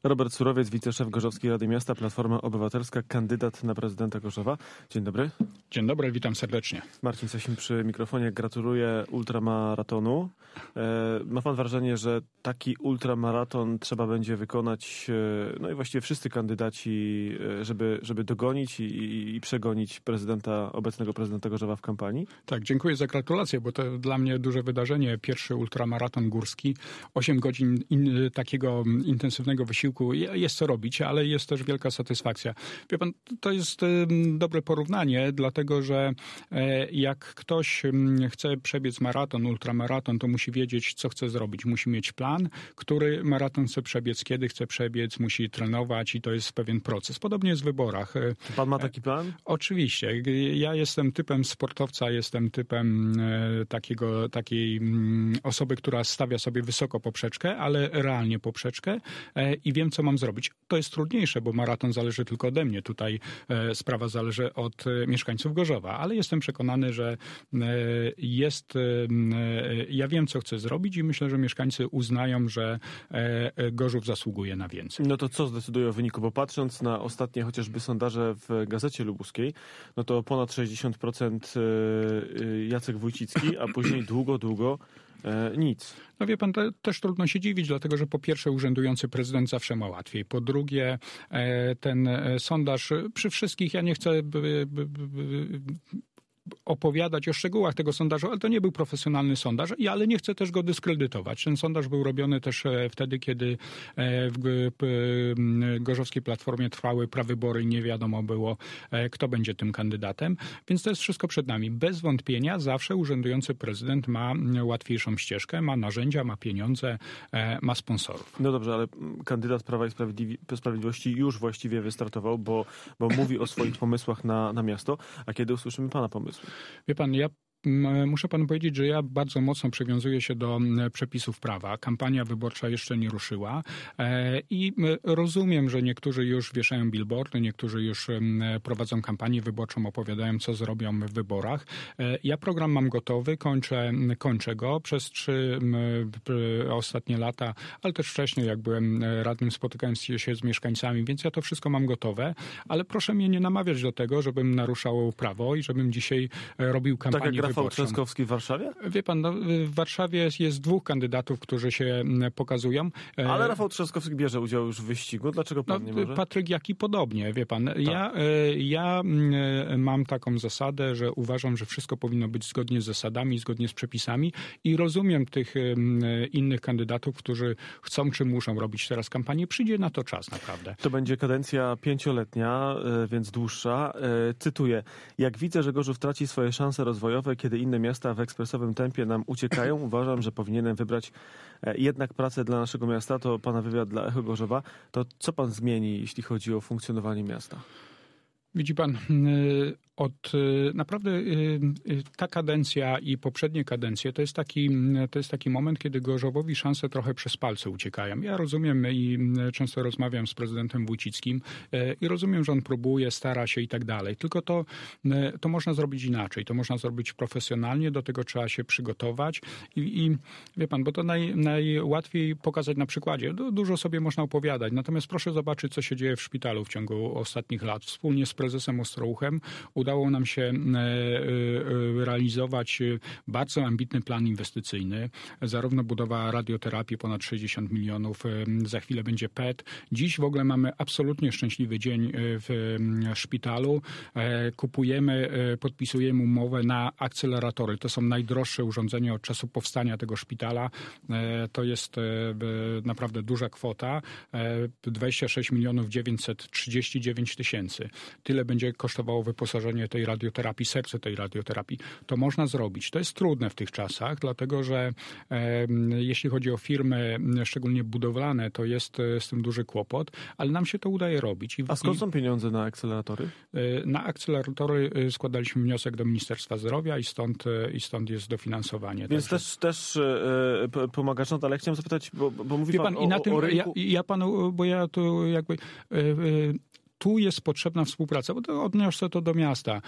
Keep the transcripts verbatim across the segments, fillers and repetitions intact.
Robert Surowiec, wiceszef Gorzowskiej Rady Miasta, Platforma Obywatelska, kandydat na prezydenta Gorzowa. Dzień dobry. Dzień dobry, witam serdecznie. Marcin Sasin przy mikrofonie. Gratuluję ultramaratonu. E, ma pan wrażenie, że taki ultramaraton trzeba będzie wykonać, e, no i właściwie wszyscy kandydaci, e, żeby, żeby dogonić i, i, i przegonić prezydenta, obecnego prezydenta Gorzowa w kampanii? Tak, dziękuję za gratulacje, bo to dla mnie duże wydarzenie. Pierwszy ultramaraton górski. osiem godzin in, takiego intensywnego wysiłku. Jest co robić, ale jest też wielka satysfakcja. Wie pan, to jest dobre porównanie, dlatego że jak ktoś chce przebiec maraton, ultramaraton, to musi wiedzieć, co chce zrobić. Musi mieć plan, który maraton chce przebiec, kiedy chce przebiec, musi trenować i to jest pewien proces. Podobnie jest w wyborach. Pan ma taki plan? Oczywiście. Ja jestem typem sportowca, jestem typem takiego, takiej osoby, która stawia sobie wysoko poprzeczkę, ale realnie poprzeczkę i wiem, co mam zrobić. To jest trudniejsze, bo maraton zależy tylko ode mnie. Tutaj sprawa zależy od mieszkańców Gorzowa, ale jestem przekonany, że jest, ja wiem, co chcę zrobić i myślę, że mieszkańcy uznają, że Gorzów zasługuje na więcej. No to co zdecyduje o wyniku? Bo patrząc na ostatnie chociażby sondaże w Gazecie Lubuskiej, no to ponad sześćdziesiąt procent Jacek Wójcicki, a później długo, długo nic. No wie pan, te, też trudno się dziwić, dlatego że po pierwsze urzędujący prezydent zawsze ma łatwiej. Po drugie ten sondaż przy wszystkich, ja nie chcę by, by, by, by, opowiadać o szczegółach tego sondażu, ale to nie był profesjonalny sondaż, ale nie chcę też go dyskredytować. Ten sondaż był robiony też wtedy, kiedy w Gorzowskiej Platformie trwały prawybory i nie wiadomo było, kto będzie tym kandydatem, więc to jest wszystko przed nami. Bez wątpienia zawsze urzędujący prezydent ma łatwiejszą ścieżkę, ma narzędzia, ma pieniądze, ma sponsorów. No dobrze, ale kandydat Prawa i Sprawiedliwości już właściwie wystartował, bo, bo mówi o swoich pomysłach na, na miasto, a kiedy usłyszymy pana pomysł? Wie pan, ja muszę panu powiedzieć, że ja bardzo mocno przywiązuję się do przepisów prawa. Kampania wyborcza jeszcze nie ruszyła i rozumiem, że niektórzy już wieszają billboardy, niektórzy już prowadzą kampanię wyborczą, opowiadają, co zrobią w wyborach. Ja program mam gotowy, kończę, kończę go przez trzy ostatnie lata, ale też wcześniej, jak byłem radnym, spotykałem się z mieszkańcami, więc ja to wszystko mam gotowe, ale proszę mnie nie namawiać do tego, żebym naruszał prawo i żebym dzisiaj robił kampanię tak jak wyborczą. Rafał Trzaskowski w Warszawie? Wie pan, no, w Warszawie jest dwóch kandydatów, którzy się pokazują. Ale Rafał Trzaskowski bierze udział już w wyścigu. Dlaczego pan no, nie może? Patryk Jaki podobnie, wie pan. Tak. Ja, ja mam taką zasadę, że uważam, że wszystko powinno być zgodnie z zasadami, zgodnie z przepisami i rozumiem tych innych kandydatów, którzy chcą czy muszą robić teraz kampanię. Przyjdzie na to czas naprawdę. To będzie kadencja pięcioletnia, więc dłuższa. Cytuję. Jak widzę, że Gorzów traci swoje szanse rozwojowe, kiedy inne miasta w ekspresowym tempie nam uciekają, uważam, że powinienem wybrać jednak pracę dla naszego miasta. To pana wywiad dla Echo Gorzowa. To co pan zmieni, jeśli chodzi o funkcjonowanie miasta? Widzi pan, od naprawdę ta kadencja i poprzednie kadencje to jest taki, to jest taki moment, kiedy Gorzowowi szanse trochę przez palce uciekają. Ja rozumiem i często rozmawiam z prezydentem Wójcickim i rozumiem, że on próbuje, stara się i tak dalej. Tylko to, to można zrobić inaczej. To można zrobić profesjonalnie, do tego trzeba się przygotować i, i wie pan, bo to naj, najłatwiej pokazać na przykładzie. Dużo sobie można opowiadać. Natomiast proszę zobaczyć, co się dzieje w szpitalu w ciągu ostatnich lat. Wspólnie z prezesem Ostrołuchem udało nam się realizować bardzo ambitny plan inwestycyjny. Zarówno budowa radioterapii ponad sześćdziesiąt milionów, za chwilę będzie P E T. Dziś w ogóle mamy absolutnie szczęśliwy dzień w szpitalu. Kupujemy, podpisujemy umowę na akceleratory. To są najdroższe urządzenia od czasu powstania tego szpitala. To jest naprawdę duża kwota. dwadzieścia sześć milionów dziewięćset trzydzieści dziewięć tysięcy. Tyle będzie kosztowało wyposażenie tej radioterapii, serce tej radioterapii. To można zrobić. To jest trudne w tych czasach, dlatego że e, jeśli chodzi o firmy, szczególnie budowlane, to jest z tym duży kłopot, ale nam się to udaje robić. I, A skąd są pieniądze na akceleratory? E, na akceleratory składaliśmy wniosek do Ministerstwa Zdrowia i stąd, i stąd jest dofinansowanie. Więc Także... też, też e, pomaga rząd, ale chciałem zapytać, bo, bo mówi Wie pan, pan o, i na tym, o rynku... ja, ja panu, bo ja tu jakby... E, e, tu jest potrzebna współpraca, bo to odniosę to do miasta.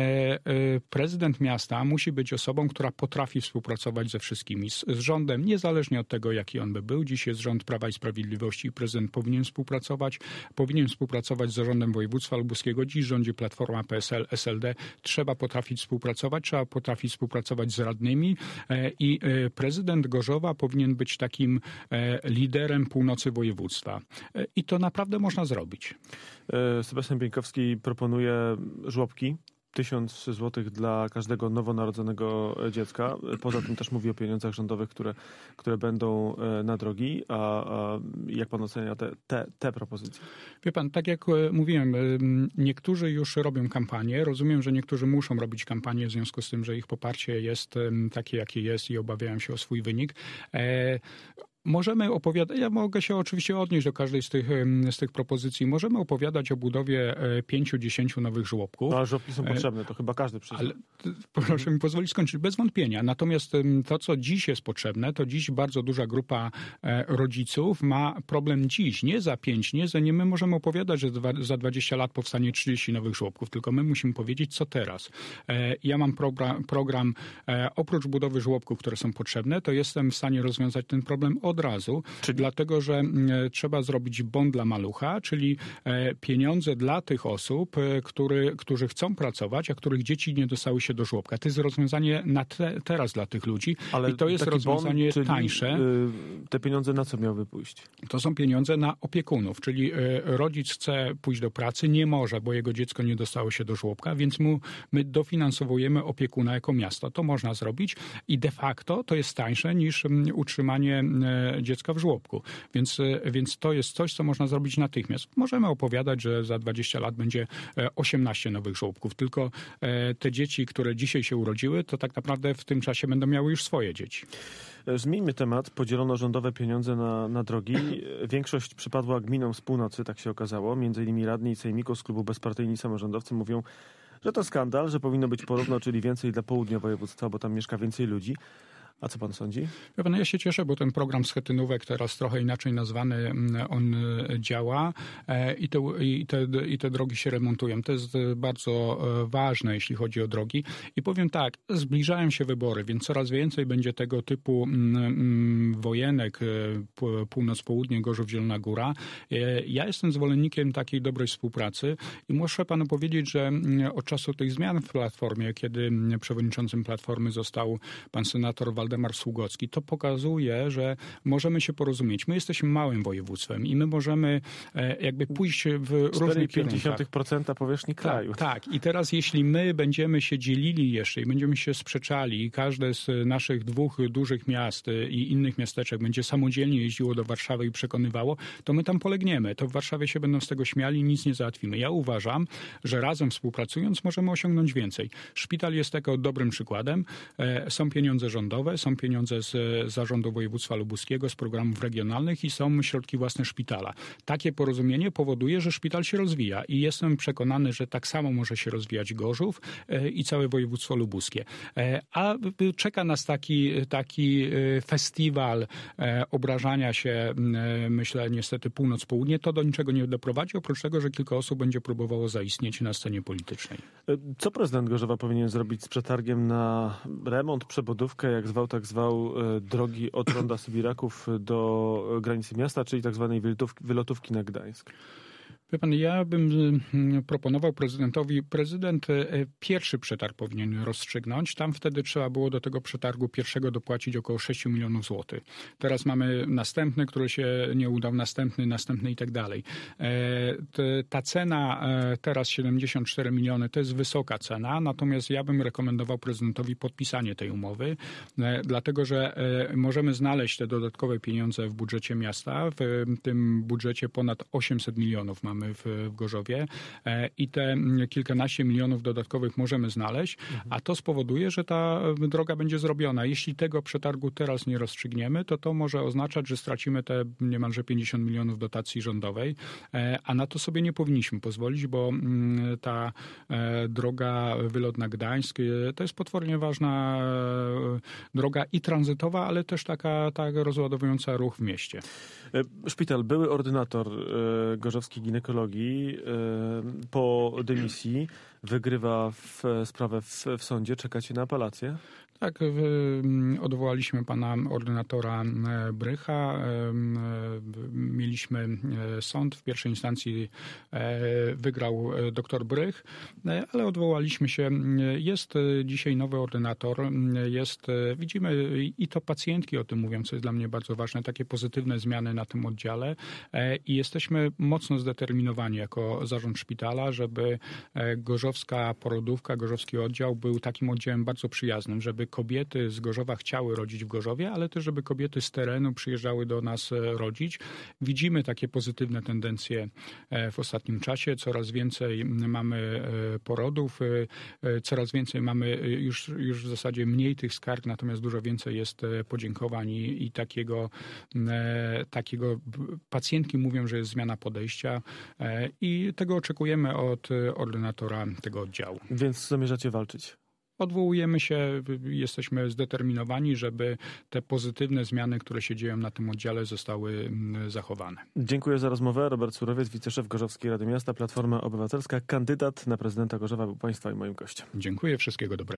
Prezydent miasta musi być osobą, która potrafi współpracować ze wszystkimi, z, z rządem, niezależnie od tego, jaki on by był. Dziś jest rząd Prawa i Sprawiedliwości i prezydent powinien współpracować. Powinien współpracować z zarządem województwa lubuskiego. Dziś rządzi Platforma, P S L, S L D. Trzeba potrafić współpracować, trzeba potrafić współpracować z radnymi i prezydent Gorzowa powinien być takim liderem północy województwa. I to naprawdę można zrobić. Sebastian Bieńkowski proponuje żłobki. Tysiąc złotych dla każdego nowonarodzonego dziecka. Poza tym też mówi o pieniądzach rządowych, które, które będą na drogi. A, a jak pan ocenia te, te, te propozycje? Wie pan, tak jak mówiłem, niektórzy już robią kampanię. Rozumiem, że niektórzy muszą robić kampanię w związku z tym, że ich poparcie jest takie, jakie jest i obawiają się o swój wynik. E- Możemy opowiadać, ja mogę się oczywiście odnieść do każdej z tych, z tych propozycji. Możemy opowiadać o budowie pięciu, dziesięciu nowych żłobków. No, ale żłobki są potrzebne, to chyba każdy przyzna. Ale proszę mi pozwolić skończyć, bez wątpienia. Natomiast to, co dziś jest potrzebne, to dziś bardzo duża grupa rodziców ma problem dziś, nie za pięć, nie za nie. My możemy opowiadać, że za dwadzieścia lat powstanie trzydzieści nowych żłobków, tylko my musimy powiedzieć, co teraz. Ja mam program, program oprócz budowy żłobków, które są potrzebne, to jestem w stanie rozwiązać ten problem od razu, czyli dlatego, że trzeba zrobić bon dla malucha, czyli pieniądze dla tych osób, który, którzy chcą pracować, a których dzieci nie dostały się do żłobka. To jest rozwiązanie na te, teraz dla tych ludzi. Ale i to jest rozwiązanie bon, czyli tańsze. Te pieniądze na co miały pójść? To są pieniądze na opiekunów, czyli rodzic chce pójść do pracy, nie może, bo jego dziecko nie dostało się do żłobka, więc mu, my dofinansowujemy opiekuna jako miasto. To można zrobić i de facto to jest tańsze niż utrzymanie dziecka w żłobku. Więc, więc to jest coś, co można zrobić natychmiast. Możemy opowiadać, że za dwadzieścia lat będzie osiemnaście nowych żłobków, tylko te dzieci, które dzisiaj się urodziły, to tak naprawdę w tym czasie będą miały już swoje dzieci. Zmieńmy temat. Podzielono rządowe pieniądze na, na drogi. Większość przypadła gminom z północy, tak się okazało. Między innymi radni i sejmików z klubu Bezpartyjni Samorządowcy mówią, że to skandal, że powinno być porówno, czyli więcej dla południa województwa, bo tam mieszka więcej ludzi. A co pan sądzi? Ja się cieszę, bo ten program schetynówek, teraz trochę inaczej nazwany, on działa i te, i, te, i te drogi się remontują. To jest bardzo ważne, jeśli chodzi o drogi. I powiem tak, zbliżają się wybory, więc coraz więcej będzie tego typu wojenek, północ-południe, Gorzów-Zielona Góra. Ja jestem zwolennikiem takiej dobrej współpracy i muszę panu powiedzieć, że od czasu tych zmian w Platformie, kiedy przewodniczącym Platformy został pan senator Waldemar Sługocki, to pokazuje, że możemy się porozumieć. My jesteśmy małym województwem i my możemy jakby pójść w różnych kierunkach. cztery przecinek pięć procent powierzchni kraju. Tak, tak. I teraz jeśli my będziemy się dzielili jeszcze i będziemy się sprzeczali i każde z naszych dwóch dużych miast i innych miasteczek będzie samodzielnie jeździło do Warszawy i przekonywało, to my tam polegniemy. To w Warszawie się będą z tego śmiali i nic nie załatwimy. Ja uważam, że razem współpracując możemy osiągnąć więcej. Szpital jest tego dobrym przykładem. Są pieniądze rządowe, są pieniądze z Zarządu Województwa Lubuskiego, z programów regionalnych i są środki własne szpitala. Takie porozumienie powoduje, że szpital się rozwija i jestem przekonany, że tak samo może się rozwijać Gorzów i całe województwo lubuskie. A czeka nas taki, taki festiwal obrażania się, myślę, niestety północ-południe. To do niczego nie doprowadzi, oprócz tego, że kilka osób będzie próbowało zaistnieć na scenie politycznej. Co prezydent Gorzowa powinien zrobić z przetargiem na remont, przebudówkę, jak zwał, tak zwał, drogi od ronda Sybiraków do granicy miasta, czyli tak zwanej wylotówki na Gdańsk? Wie pan, ja bym proponował prezydentowi, prezydent pierwszy przetarg powinien rozstrzygnąć. Tam wtedy trzeba było do tego przetargu pierwszego dopłacić około sześć milionów złotych. Teraz mamy następny, który się nie udał, następny, następny i tak dalej. Ta cena teraz siedemdziesiąt cztery miliony to jest wysoka cena, natomiast ja bym rekomendował prezydentowi podpisanie tej umowy, dlatego że możemy znaleźć te dodatkowe pieniądze w budżecie miasta. W tym budżecie ponad osiemset milionów mamy w, w Gorzowie i te kilkanaście milionów dodatkowych możemy znaleźć, a to spowoduje, że ta droga będzie zrobiona. Jeśli tego przetargu teraz nie rozstrzygniemy, to to może oznaczać, że stracimy te niemalże pięćdziesiąt milionów dotacji rządowej, a na to sobie nie powinniśmy pozwolić, bo ta droga wylot na Gdańsk to jest potwornie ważna droga i tranzytowa, ale też taka, taka rozładowująca ruch w mieście. Szpital, były ordynator gorzowski ginekolog ginekologii po dymisji wygrywa w sprawę w, w sądzie. Czekacie na apelację? Tak, odwołaliśmy pana ordynatora Brycha. Mieliśmy sąd. W pierwszej instancji wygrał dr Brych, ale odwołaliśmy się. Jest dzisiaj nowy ordynator. Jest, widzimy i to pacjentki o tym mówią, co jest dla mnie bardzo ważne, takie pozytywne zmiany na tym oddziale i jesteśmy mocno zdeterminowani jako zarząd szpitala, żeby gorzowska porodówka, gorzowski oddział był takim oddziałem bardzo przyjaznym, żeby kobiety z Gorzowa chciały rodzić w Gorzowie, ale też żeby kobiety z terenu przyjeżdżały do nas rodzić. Widzimy takie pozytywne tendencje w ostatnim czasie. Coraz więcej mamy porodów, coraz więcej mamy już, już w zasadzie mniej tych skarg, natomiast dużo więcej jest podziękowań i, i takiego, takiego pacjentki mówią, że jest zmiana podejścia i tego oczekujemy od ordynatora tego oddziału. Więc zamierzacie walczyć? Odwołujemy się, jesteśmy zdeterminowani, żeby te pozytywne zmiany, które się dzieją na tym oddziale, zostały zachowane. Dziękuję za rozmowę. Robert Surowiec, wiceszef Gorzowskiej Rady Miasta, Platforma Obywatelska, kandydat na prezydenta Gorzowa był Państwa i moim gościem. Dziękuję, wszystkiego dobrego.